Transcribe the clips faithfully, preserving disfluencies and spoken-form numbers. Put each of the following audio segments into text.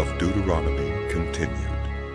of Deuteronomy continued.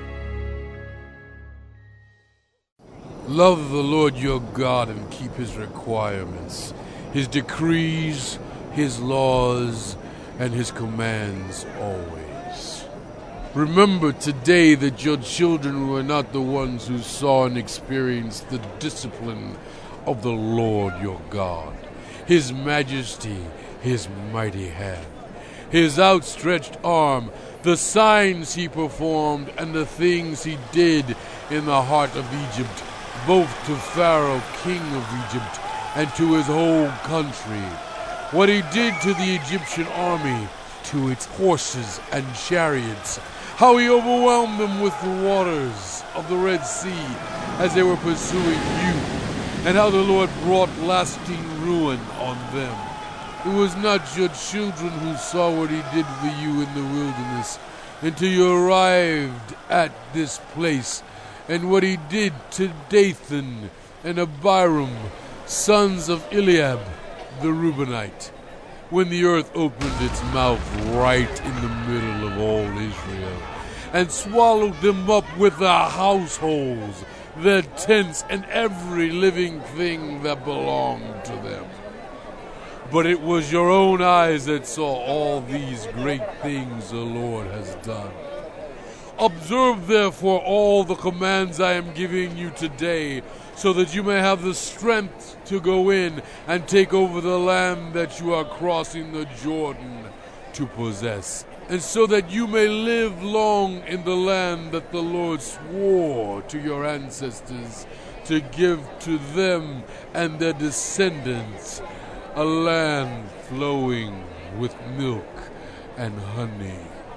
Love the Lord your God and keep his requirements, his decrees, his laws, and his commands always. Remember today that your children were not the ones who saw and experienced the discipline of the Lord your God, his majesty, his mighty hand, his outstretched arm, the signs he performed, and the things he did in the heart of Egypt, both to Pharaoh, king of Egypt, and to his whole country. What he did to the Egyptian army, to its horses and chariots, how he overwhelmed them with the waters of the Red Sea as they were pursuing you, and how the Lord brought lasting ruin on them. It was not your children who saw what he did for you in the wilderness until you arrived at this place, and what he did to Dathan and Abiram, sons of Eliab the Reubenite, when the earth opened its mouth right in the middle of all Israel, and swallowed them up with their households, their tents, and every living thing that belonged to them. But it was your own eyes that saw all these great things the Lord has done. Observe therefore all the commands I am giving you today, so that you may have the strength to go in and take over the land that you are crossing the Jordan to possess, and so that you may live long in the land that the Lord swore to your ancestors to give to them and their descendants, a land flowing with milk and honey.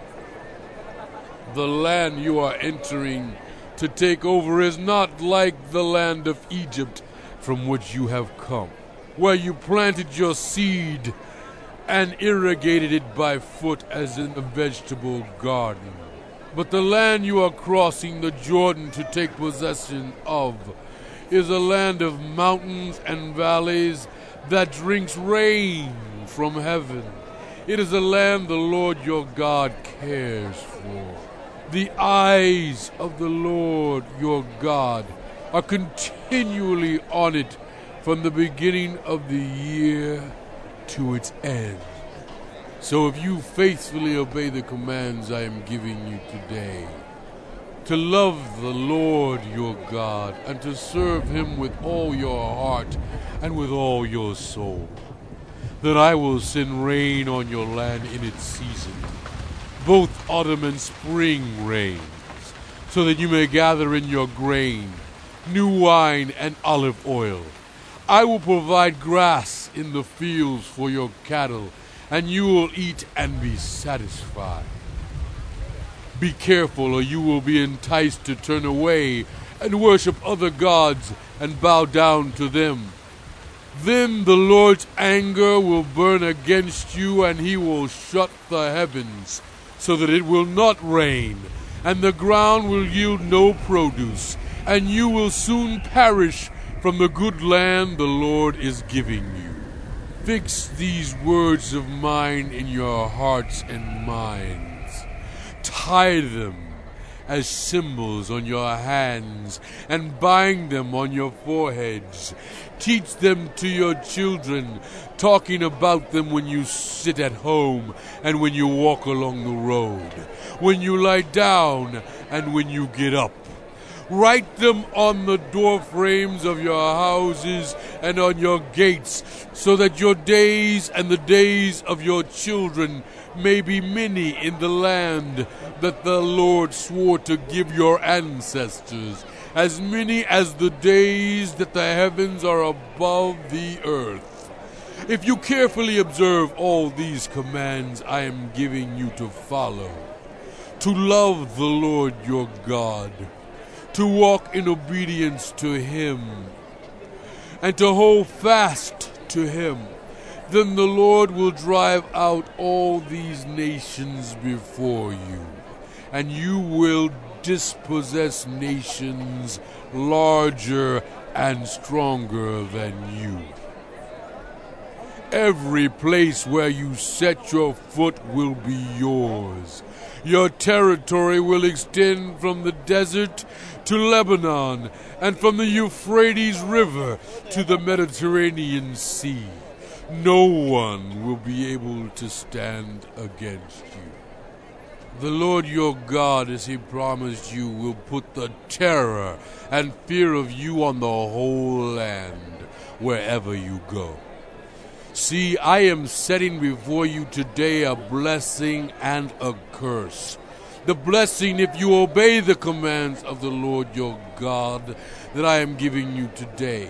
The land you are entering to take over is not like the land of Egypt from which you have come, where you planted your seed and irrigated it by foot as in a vegetable garden. But the land you are crossing the Jordan to take possession of is a land of mountains and valleys that drinks rain from heaven. It is a land the Lord your God cares for. The eyes of the Lord your God are continually on it from the beginning of the year to its end. So if you faithfully obey the commands I am giving you today, to love the Lord your God and to serve him with all your heart and with all your soul, then I will send rain on your land in its season, both autumn and spring rains, so that you may gather in your grain, new wine, and olive oil. I will provide grass in the fields for your cattle, and you will eat and be satisfied. Be careful, or you will be enticed to turn away and worship other gods and bow down to them. Then the Lord's anger will burn against you, and he will shut the heavens so that it will not rain, and the ground will yield no produce, and you will soon perish from the good land the Lord is giving you. Fix these words of mine in your hearts and minds. Tie them as symbols on your hands and bind them on your foreheads. Teach them to your children, talking about them when you sit at home and when you walk along the road, when you lie down and when you get up. Write them on the door frames of your houses and on your gates, so that your days and the days of your children may be many in the land that the Lord swore to give your ancestors, as many as the days that the heavens are above the earth. If you carefully observe all these commands I am giving you to follow, to love the Lord your God, to walk in obedience to him, and to hold fast to him, then the Lord will drive out all these nations before you, and you will dispossess nations larger and stronger than you. Every place where you set your foot will be yours. Your territory will extend from the desert to Lebanon, and from the Euphrates River to the Mediterranean Sea. No one will be able to stand against you. The Lord your God, as he promised you, will put the terror and fear of you on the whole land, wherever you go. See, I am setting before you today a blessing and a curse. The blessing if you obey the commands of the Lord your God that I am giving you today.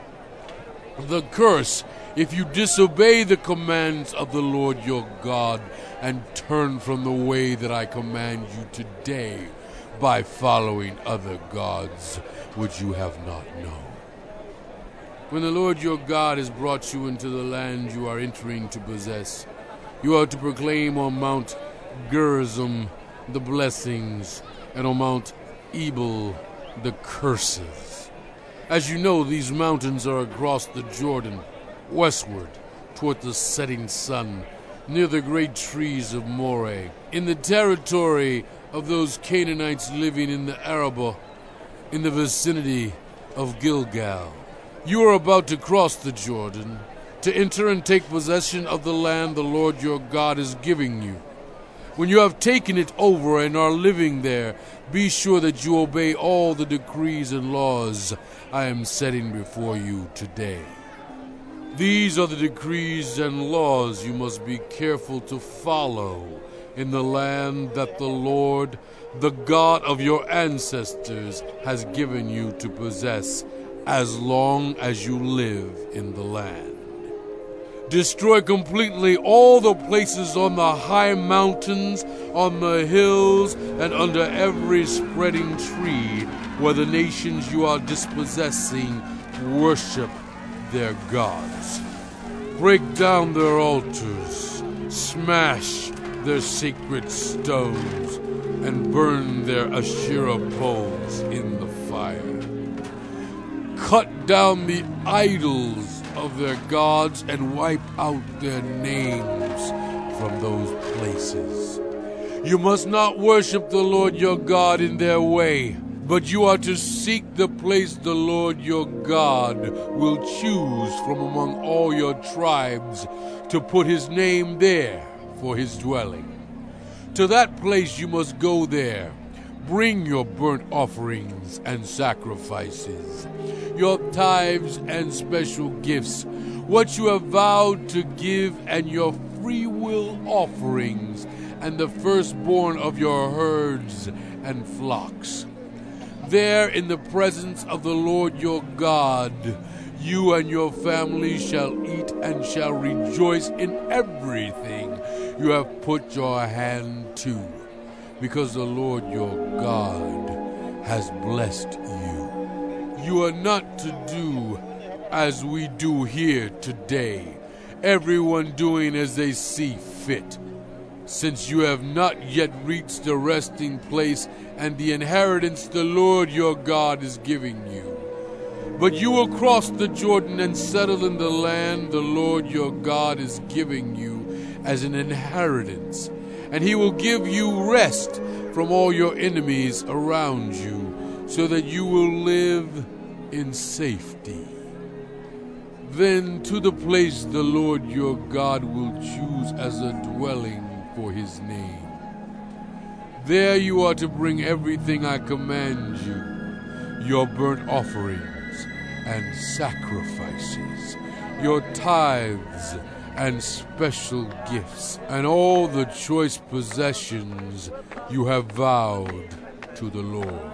The curse if you disobey the commands of the Lord your God and turn from the way that I command you today by following other gods which you have not known. When the Lord your God has brought you into the land you are entering to possess, you are to proclaim on Mount Gerizim the blessings, and on Mount Ebal the curses. As you know, these mountains are across the Jordan, westward, toward the setting sun, near the great trees of Moreh, in the territory of those Canaanites living in the Arabah, in the vicinity of Gilgal. You are about to cross the Jordan, to enter and take possession of the land the Lord your God is giving you. When you have taken it over and are living there, be sure that you obey all the decrees and laws I am setting before you today. These are the decrees and laws you must be careful to follow in the land that the Lord, the God of your ancestors, has given you to possess as long as you live in the land. Destroy completely all the places on the high mountains, on the hills, and under every spreading tree where the nations you are dispossessing worship their gods. Break down their altars, smash their sacred stones, and burn their Asherah poles in the fire. Cut down the idols of their gods and wipe out their names from those places. You must not worship the Lord your God in their way, but you are to seek the place the Lord your God will choose from among all your tribes to put his name there for his dwelling. To that place you must go there. Bring your burnt offerings and sacrifices, your tithes and special gifts, what you have vowed to give, and your free will offerings, and the firstborn of your herds and flocks. There in the presence of the Lord your God, you and your family shall eat and shall rejoice in everything you have put your hand to, because the Lord your God has blessed you. You are not to do as we do here today, everyone doing as they see fit, since you have not yet reached the resting place and the inheritance the Lord your God is giving you. But you will cross the Jordan and settle in the land the Lord your God is giving you as an inheritance, and he will give you rest from all your enemies around you, so that you will live in safety. Then to the place the Lord your God will choose as a dwelling for his name. There you are to bring everything I command you, your burnt offerings and sacrifices, your tithes and special gifts, and all the choice possessions you have vowed to the Lord.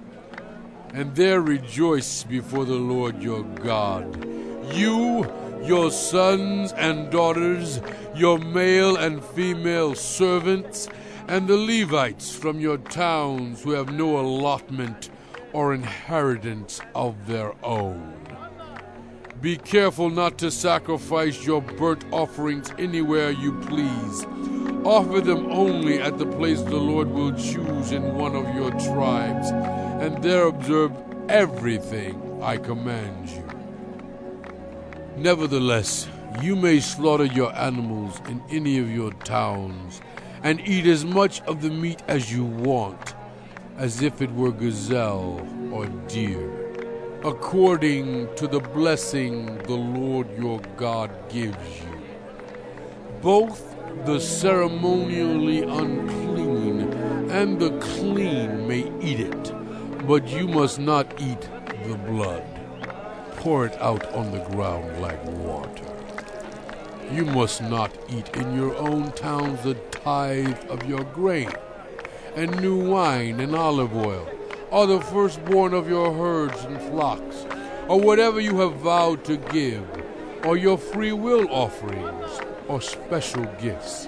And there rejoice before the Lord your God, you, your sons and daughters, your male and female servants, and the Levites from your towns who have no allotment or inheritance of their own. Be careful not to sacrifice your burnt offerings anywhere you please. Offer them only at the place the Lord will choose in one of your tribes, and there observe everything I command you. Nevertheless, You may slaughter your animals in any of your towns, and eat as much of the meat as you want, as if it were gazelle or deer, according to the blessing the Lord your God gives you. Both the ceremonially unclean and the clean may eat it, but you must not eat the blood. Pour it out on the ground like water. You must not eat in your own towns the tithe of your grain, and new wine and olive oil, or the firstborn of your herds and flocks, or whatever you have vowed to give, or your free will offerings, or special gifts.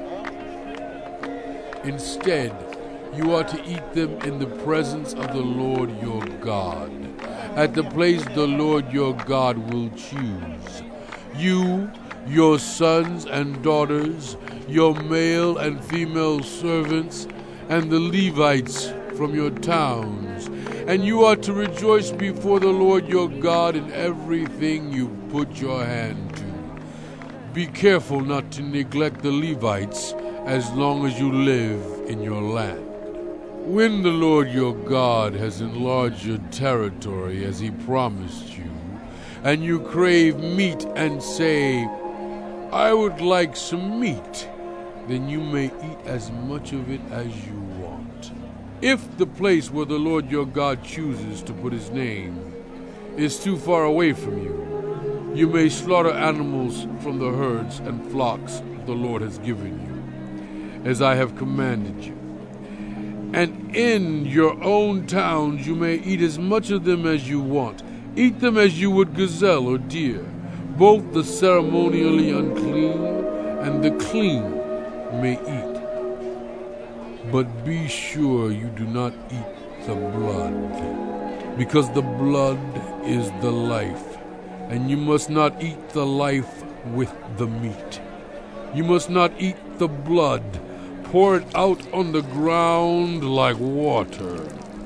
Instead, you are to eat them in the presence of the Lord your God, at the place the Lord your God will choose. You, your sons and daughters, your male and female servants, and the Levites from your towns, and you are to rejoice before the Lord your God in everything you put your hand to. Be careful not to neglect the Levites as long as you live in your land. When the Lord your God has enlarged your territory as he promised you, and you crave meat and say, I would like some meat, then you may eat as much of it as you want. If the place where the Lord your God chooses to put his name is too far away from you, you may slaughter animals from the herds and flocks the Lord has given you, as I have commanded you. And in your own towns you may eat as much of them as you want. Eat them as you would gazelle or deer. Both the ceremonially unclean and the clean may eat. But be sure you do not eat the blood, because the blood is the life, and you must not eat the life with the meat. You must not eat the blood. Pour it out on the ground like water.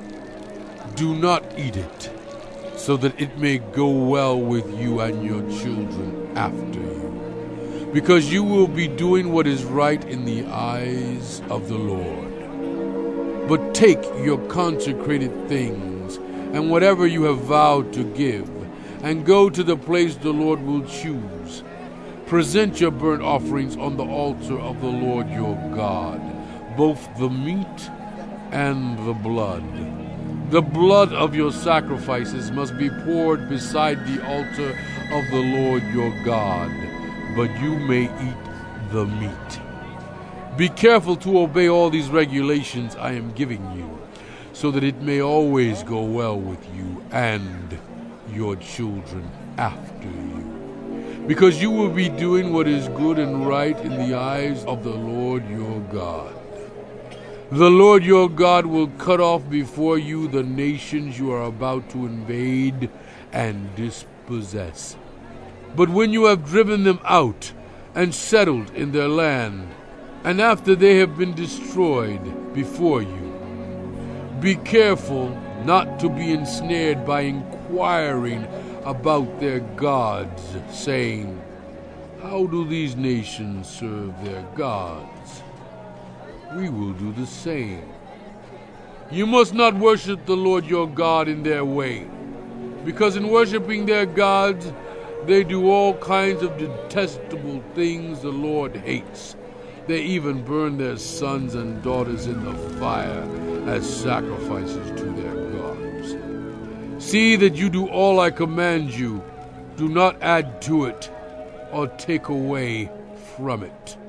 Do not eat it, so that it may go well with you and your children after you, because you will be doing what is right in the eyes of the Lord. But take your consecrated things and whatever you have vowed to give, and go to the place the Lord will choose. Present your burnt offerings on the altar of the Lord your God, both the meat and the blood. The blood of your sacrifices must be poured beside the altar of the Lord your God, but you may eat the meat. Be careful to obey all these regulations I am giving you, so that it may always go well with you and your children after you. Because you will be doing what is good and right in the eyes of the Lord your God. The Lord your God will cut off before you the nations you are about to invade and dispossess. But when you have driven them out and settled in their land, and after they have been destroyed before you, be careful not to be ensnared by inquiring about their gods, saying, how do these nations serve their gods? We will do the same. You must not worship the Lord your God in their way, because in worshiping their gods, they do all kinds of detestable things the Lord hates. They even burn their sons and daughters in the fire as sacrifices to their gods. See that you do all I command you. Do not add to it or take away from it.